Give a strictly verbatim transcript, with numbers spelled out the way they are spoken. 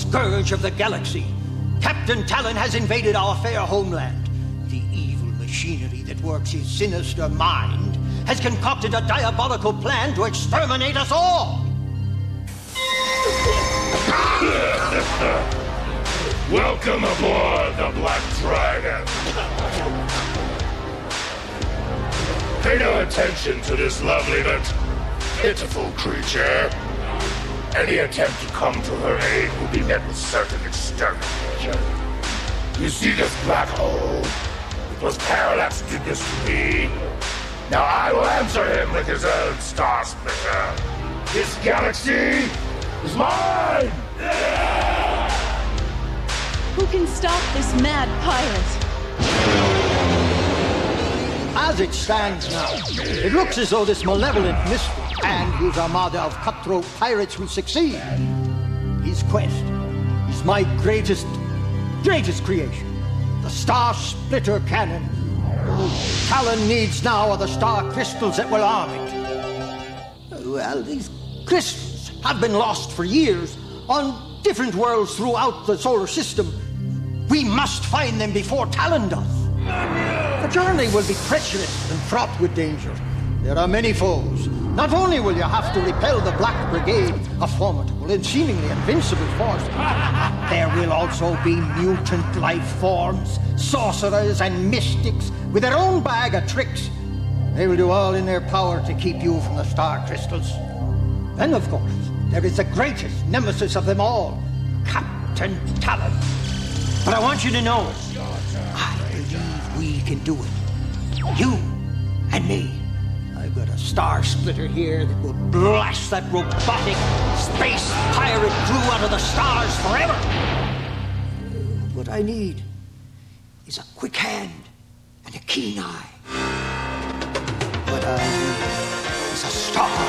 scourge of the galaxy. Captain Talon has invaded our fair homeland. The evil machinery that works his sinister mind has concocted a diabolical plan to exterminate us all. Welcome aboard the Black Dragon. Pay no attention to this lovely but pitiful creature. Any attempt to come to her aid will be met with certain extermination. You see this black hole? It was Parallax who did this to me. Now I will answer him with his own Star Splitter. This galaxy is mine! Who can stop this mad pirate? As it stands now, it looks as though this malevolent mystery and his armada of cutthroat pirates will succeed. His quest is my greatest, greatest creation. The Star Splitter Cannon. All Talon needs now are the star crystals that will arm it. Well, these crystals have been lost for years on different worlds throughout the solar system. We must find them before Talon does. The journey will be treacherous and fraught with danger. There are many foes. Not only will you have to repel the Black Brigade, a formidable and seemingly invincible force, there will also be mutant life forms, sorcerers and mystics with their own bag of tricks. They will do all in their power to keep you from the star crystals. Then, of course, there is the greatest nemesis of them all, Captain Talon. But I want you to know, I believe we can do it. You and me. I've got a Star Splitter here that will blast that robotic space pirate crew out of the stars forever. What I need is a quick hand and a keen eye. What I need is a star.